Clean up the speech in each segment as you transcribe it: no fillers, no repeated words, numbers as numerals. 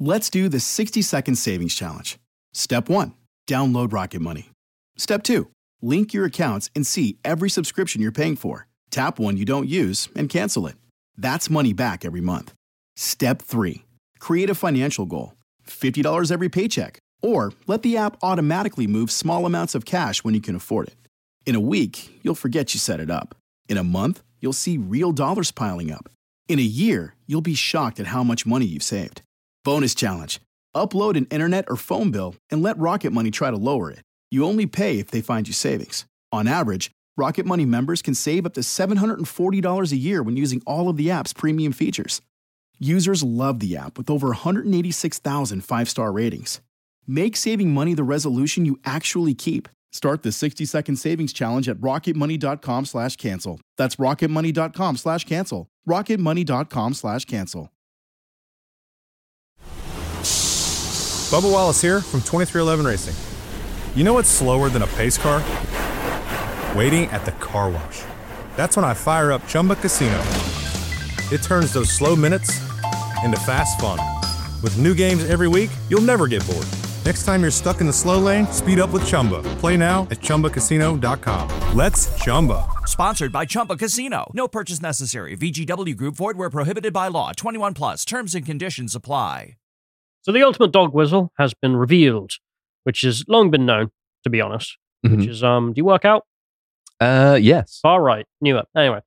Let's do the 60-second savings challenge. Step 1, download Rocket Money. Step 2, link your accounts and see every subscription you're paying for. Tap one you don't use and cancel it. That's money back every month. Step 3, create a financial goal. $50 every paycheck. Or let the app automatically move small amounts of cash when you can afford it. In a week, you'll forget you set it up. In a month, you'll see real dollars piling up. In a year, you'll be shocked at how much money you've saved. Bonus challenge. Upload an internet or phone bill and let Rocket Money try to lower it. You only pay if they find you savings. On average, Rocket Money members can save up to $740 a year when using all of the app's premium features. Users love the app with over 186,000 five-star ratings. Make saving money the resolution you actually keep. Start the 60-second savings challenge at rocketmoney.com/cancel. That's rocketmoney.com/cancel. rocketmoney.com/cancel. Bubba Wallace here from 2311 Racing. You know what's slower than a pace car? Waiting at the car wash. That's when I fire up Chumba Casino. It turns those slow minutes into fast fun. With new games every week, you'll never get bored. Next time you're stuck in the slow lane, speed up with Chumba. Play now at ChumbaCasino.com. Let's Chumba. Sponsored by Chumba Casino. No purchase necessary. VGW Group. Void where prohibited by law. 21 plus. Terms and conditions apply. So the ultimate dog whistle has been revealed, which has long been known, to be honest. Mhm. Which is, do you work out? Yes. All right. Knew it. Anyway.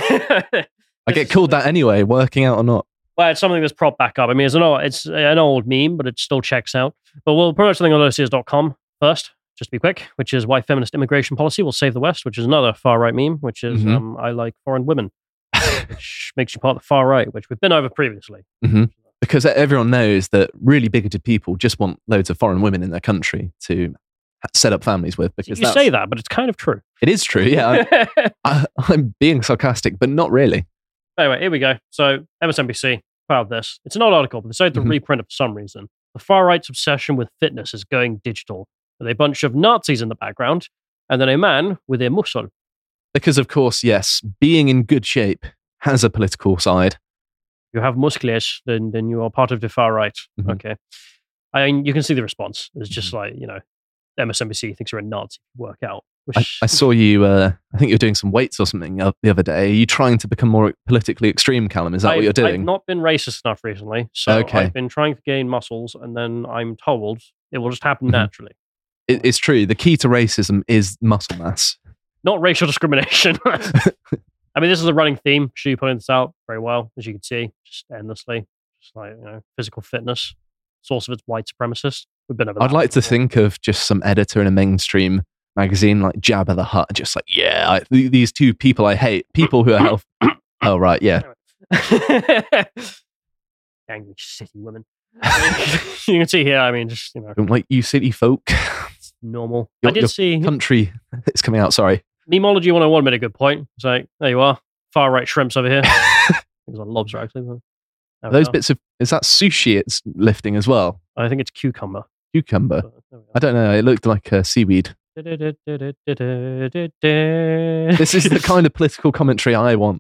I get called that anyway, working out or not. Well, it's something that's propped back up. I mean, it's an old meme, but it still checks out. But we'll promote something on OCS.com first, just to be quick, which is why feminist immigration policy will save the West, which is another far-right meme, which is I like foreign women, which makes you part of the far right, which we've been over previously. Mm-hmm. Because everyone knows that really bigoted people just want loads of foreign women in their country to set up families with. Because you say that, but it's kind of true. It is true, yeah. I'm being sarcastic, but not really. Anyway, here we go. So, MSNBC, proud of this. It's an old article, but they decided to reprint it for some reason. The far right's obsession with fitness is going digital, with a bunch of Nazis in the background, and then a man with a muscle. Because, of course, yes, being in good shape has a political side. You have muscles, then you are part of the far right. Mhm. Okay. I mean, you can see the response. It's just like, MSNBC thinks you're a Nazi if you work out. I saw you, I think you were doing some weights or something the other day. Are you trying to become more politically extreme, Callum? Is that what you're doing? I've not been racist enough recently, so Okay. I've been trying to gain muscles, and then I'm told it will just happen naturally. It's true. The key to racism is muscle mass. Not racial discrimination. I mean, this is a running theme. Shu pointed this out very well, as you can see, just endlessly. Just like, physical fitness. Source of its white supremacist. We've been over that I'd like to before. think of just some editor in a mainstream magazine like Jabba the Hutt, just like, these two people I hate, people who are health. Oh, right, yeah. Angry city women. You can see here, I mean, just, Don't like you city folk. normal. Your, I did your see country is coming out, sorry. Memology 101 made a good point. It's like, there you are. Far right shrimps over here. Things like lobster, actually. There we Those are. bits of, is that sushi it's lifting as well? I think it's cucumber. Cucumber. But there we I don't know, it looked like seaweed. are. This is the kind of political commentary I want.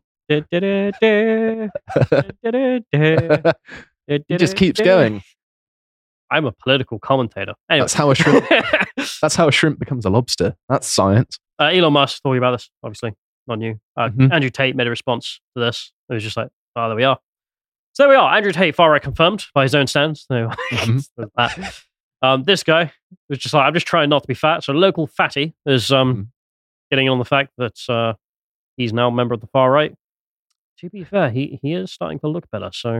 It just keeps going. I'm a political commentator. Anyway. That's how a shrimp becomes a lobster. That's science. Elon Musk talking about this, obviously, not new. Mhm. Andrew Tate made a response to this. It was just like, oh, there we are. So there we are. Andrew Tate, far right confirmed by his own stands. So, Mhm. there's that. This guy was just like, I'm just trying not to be fat. So local fatty is getting on the fact that he's now a member of the far right. To be fair, he is starting to look better. So,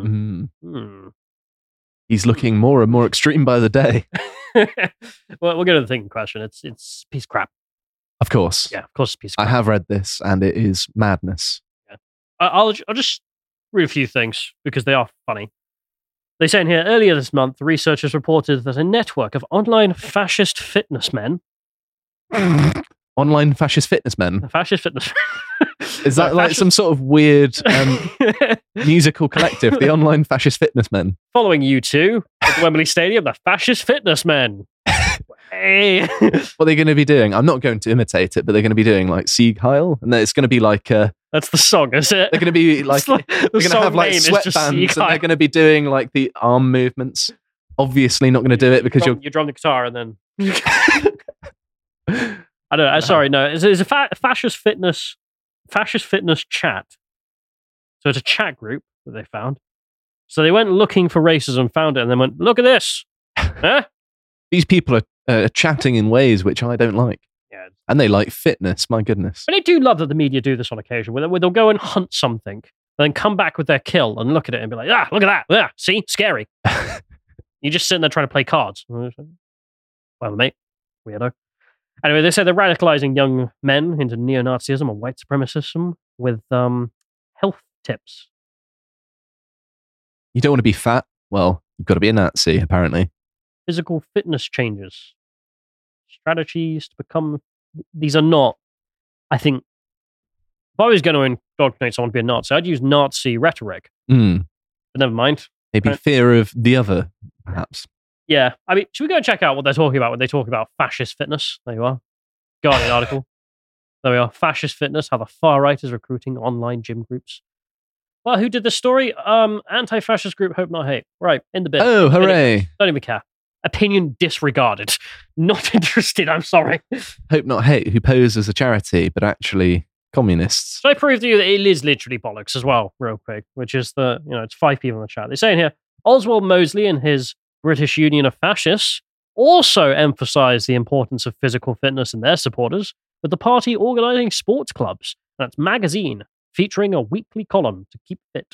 He's looking more and more extreme by the day. Well, we'll go to the thing in question. It's a piece of crap. Of course. Yeah, of course it's a piece of I crap. have read this and it is madness. I'll just read a few things because they are funny. They say in here, earlier this month, researchers reported that a network of online fascist fitness men... Online fascist fitness men. Fascist fitness... Is that like some sort of weird musical collective? The online fascist fitness men. Following U2 at Wembley Stadium, the fascist fitness men. Hey. What are they going to be doing? I'm not going to imitate it, but they're going to be doing like Sieg Heil, and then it's going to be like That's the song, is it? they're going to be like The they're going to song have like name is just sweatbands, Sieg and they're Heil. going to be doing like the arm movements. Obviously, not going to do it because you drum the guitar and then. I don't know. Sorry, no. It's a fascist fitness chat. So it's a chat group that they found. So they went looking for racism, found it, and then went, "Look at this." Huh? These people are chatting in ways which I don't like. Yeah. And they like fitness. My goodness. But I do love that the media do this on occasion, where they'll go and hunt something, and then come back with their kill and look at it and be like, "Ah, look at that! Yeah, see, scary." You're just sitting there trying to play cards. Well, mate, weirdo. Anyway, they said they're radicalizing young men into neo-Nazism and white supremacism with health tips. You don't want to be fat? Well, you've got to be a Nazi, apparently. Physical fitness changes. Strategies to become... These are not... I think... If I was going to indoctrinate someone to be a Nazi, I'd use Nazi rhetoric. Mm. But never mind. Maybe fear of the other, perhaps. Yeah. I mean, should we go and check out what they're talking about when they talk about fascist fitness? There you are. Guardian article. There we are. Fascist fitness, how the far right is recruiting online gym groups. Well, who did this story? Anti-fascist group Hope Not Hate. Right, in the bin. Oh, hooray. Don't even care. Opinion disregarded. Not interested, I'm sorry. Hope Not Hate, who pose as a charity, but actually communists. So I prove to you that it is literally bollocks as well, real quick, which is it's 5 people in the chat. They're saying here, Oswald Mosley and his British Union of Fascists also emphasise the importance of physical fitness in their supporters, with the party organising sports clubs. That's magazine, featuring a weekly column to keep fit.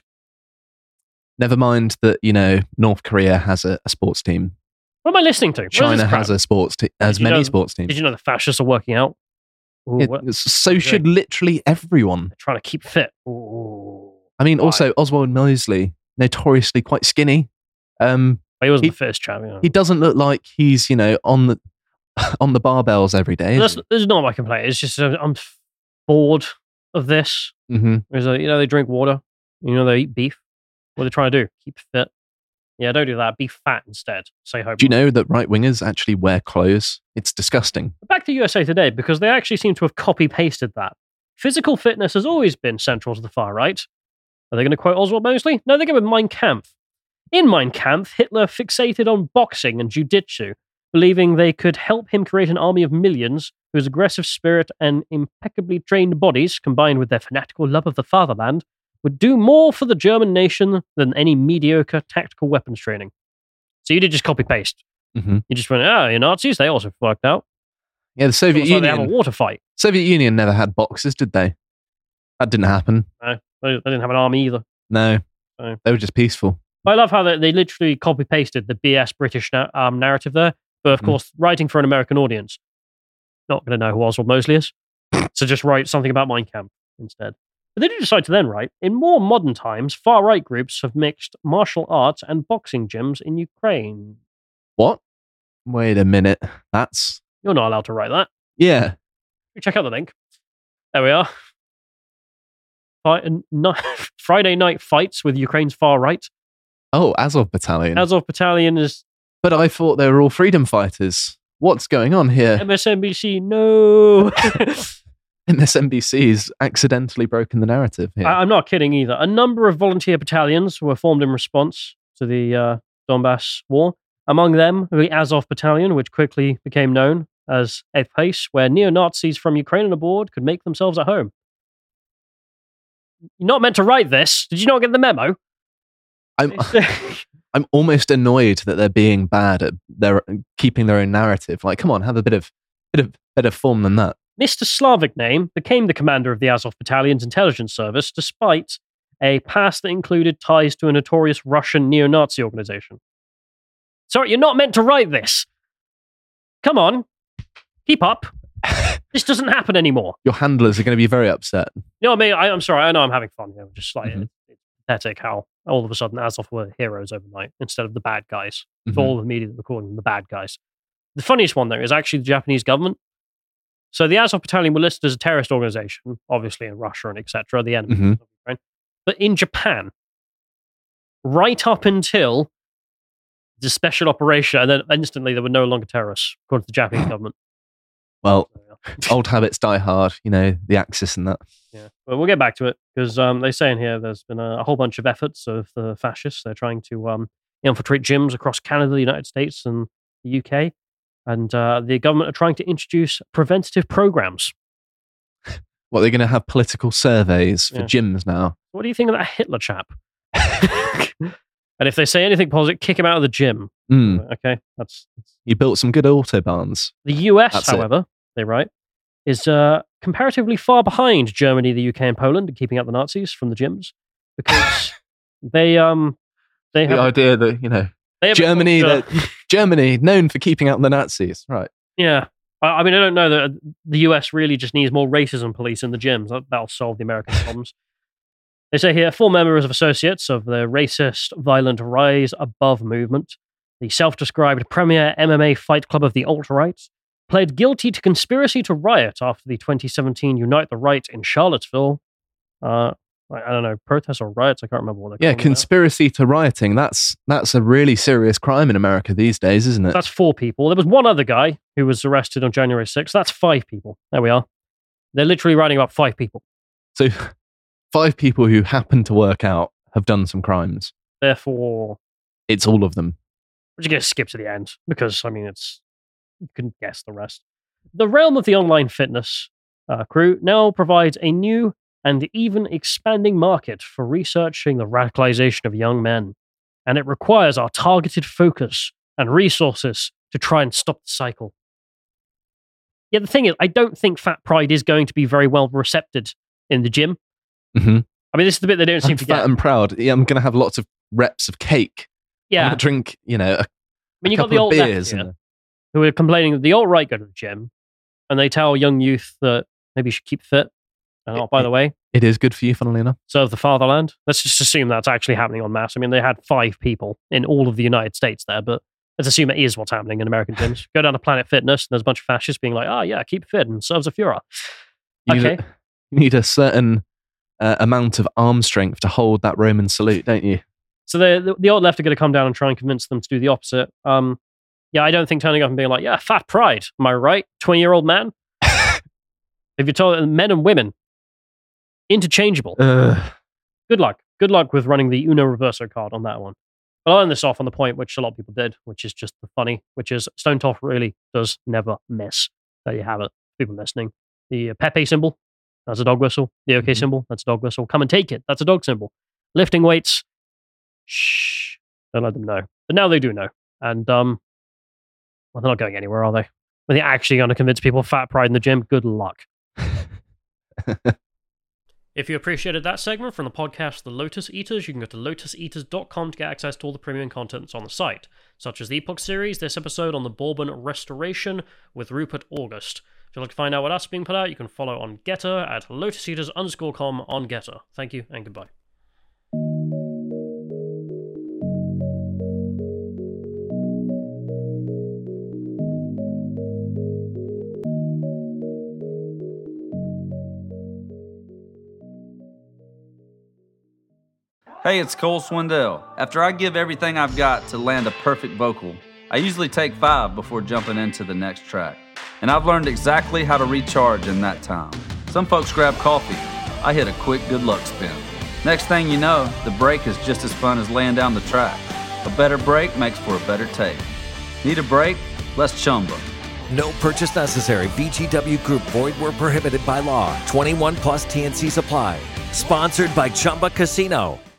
Never mind that, North Korea has a sports team. What am I listening to? China has a sports team, many sports teams. Did you know the fascists are working out? Ooh, Yeah, so should literally everyone. They're trying to keep fit. Ooh. I mean, also, Oswald Mosley, notoriously quite skinny. He wasn't the fittest chap. He doesn't look like he's, on the barbells every day. This is not my complaint. It's just I'm bored of this. Mm-hmm. They drink water. They eat beef. What are they trying to do? Keep fit. Yeah, don't do that. Be fat instead. Say hope. Do you know that right-wingers actually wear clothes? It's disgusting. Back to USA Today, because they actually seem to have copy-pasted that. Physical fitness has always been central to the far right. Are they going to quote Oswald Mosley? No, they're going with Mein Kampf. In Mein Kampf, Hitler fixated on boxing and jiu-jitsu, believing they could help him create an army of millions whose aggressive spirit and impeccably trained bodies, combined with their fanatical love of the fatherland, would do more for the German nation than any mediocre tactical weapons training. So you did just copy-paste. Mm-hmm. You just went, you're Nazis, they also worked out. Yeah, the Soviet They have a Union. water fight. Soviet Union never had boxers, did they? That didn't happen. No, they didn't have an army either. No, No. They were just peaceful. I love how they literally copy-pasted the BS British narrative there, but of course, writing for an American audience. Not going to know who Oswald Mosley is. So just write something about Mein Kampf instead. But they did decide to then write, in more modern times, far-right groups have mixed martial arts and boxing gyms in Ukraine. What? Wait a minute. You're not allowed to write that. Yeah. Check out the link. There we are. Friday night fights with Ukraine's far-right. Oh, Azov Battalion. Azov Battalion is... But I thought they were all freedom fighters. What's going on here? MSNBC, no! MSNBC's accidentally broken the narrative here. I'm not kidding either. A number of volunteer battalions were formed in response to the Donbass war. Among them, the Azov Battalion, which quickly became known as a place where neo-Nazis from Ukraine and abroad could make themselves at home. You're not meant to write this. Did you not get the memo? I'm almost annoyed that they're being bad at keeping their own narrative. Like, come on, have a bit of better form than that. Mr. Slavic name became the commander of the Azov Battalion's intelligence service, despite a past that included ties to a notorious Russian neo-Nazi organization. Sorry, you're not meant to write this. Come on, keep up. This doesn't happen anymore. Your handlers are going to be very upset. No, I mean, I'm sorry. I know I'm having fun here. Just like it's pathetic how all of a sudden Azov were heroes overnight instead of the bad guys. For all the media that were calling them the bad guys. The funniest one there is actually the Japanese government. So the Azov Battalion were listed as a terrorist organization, obviously in Russia and etc., the enemy of Ukraine. But in Japan, right up until It's a special operation, and then instantly they were no longer terrorists, according to the Japanese government. Well, old habits die hard, the Axis and that. Yeah, well, we'll get back to it, because they say in here there's been a whole bunch of efforts of the fascists. They're trying to infiltrate gyms across Canada, the United States, and the UK. And the government are trying to introduce preventative programs. What, they're going to have political surveys for gyms now? What do you think of that Hitler chap? And if they say anything positive, kick him out of the gym. Okay, that's... You built some good autobahns. The US, however, they write, is comparatively far behind Germany, the UK, and Poland in keeping out the Nazis from the gyms, because they have the idea that Germany known for keeping out the Nazis, right? Yeah, I mean, I don't know that the US really just needs more racism police in the gyms. That'll solve the American problems. They say here, 4 members of associates of the racist, violent Rise Above movement, the self-described premier MMA fight club of the alt-right, pled guilty to conspiracy to riot after the 2017 Unite the Right in Charlottesville. I don't know, protests or riots? I can't remember what they're calling it. Yeah, conspiracy to rioting. That's a really serious crime in America these days, isn't it? That's 4 people. There was one other guy who was arrested on January 6th. That's 5 people. There we are. They're literally writing about 5 people. So 5 people who happen to work out have done some crimes. Therefore, it's all of them. We're just going to skip to the end, because, I mean, you can guess the rest. The realm of the online fitness crew now provides a new and even expanding market for researching the radicalization of young men, and it requires our targeted focus and resources to try and stop the cycle. Yeah, the thing is, I don't think Fat Pride is going to be very well received in the gym. Mm-hmm. I mean, this is the bit they don't seem to get. Fat and proud. Yeah, I'm going to have lots of reps of cake. Yeah. I'm going to drink, I mean, you've got the alt left here, who are complaining that the alt-right go to the gym, and they tell young youth that maybe you should keep fit. And by the way, it is good for you, funnily enough. Serve the fatherland. Let's just assume that's actually happening en masse. I mean, they had 5 people in all of the United States there, but let's assume it is what's happening in American gyms. Go down to Planet Fitness, and there's a bunch of fascists being like, oh yeah, keep fit and serve the Führer. You need a certain amount of arm strength to hold that Roman salute, don't you? So the alt left are going to come down and try and convince them to do the opposite. Yeah, I don't think turning up and being like, yeah, Fat Pride, am I right? 20-year-old man? If you're told men and women, interchangeable. Good luck. Good luck with running the Uno Reverso card on that one. But I'll end this off on the point which a lot of people did, which is just the funny, which is Stone Tough really does never miss. There you have it, people listening. The Pepe symbol, that's a dog whistle. The OK symbol, that's a dog whistle. Come and take it, that's a dog symbol. Lifting weights, shh, don't let them know. But now they do know. And, well, they're not going anywhere, are they? When they're actually going to convince people Fat Pride in the gym, good luck. If you appreciated that segment from the podcast The Lotus Eaters, you can go to lotuseaters.com to get access to all the premium content that's on the site, such as the Epoch series, this episode on the Bourbon Restoration with Rupert August. If you'd like to find out what else is being put out, you can follow on Getter at lotuseaters_com on Getter. Thank you and goodbye. Hey, it's Cole Swindell. After I give everything I've got to land a perfect vocal, I usually take 5 before jumping into the next track. And I've learned exactly how to recharge in that time. Some folks grab coffee. I hit a quick good luck spin. Next thing you know, the break is just as fun as laying down the track. A better break makes for a better take. Need a break? Let's chumba. No purchase necessary. VGW Group. Void where prohibited by law. 21 plus TNC Supply. Sponsored by Chumba Casino.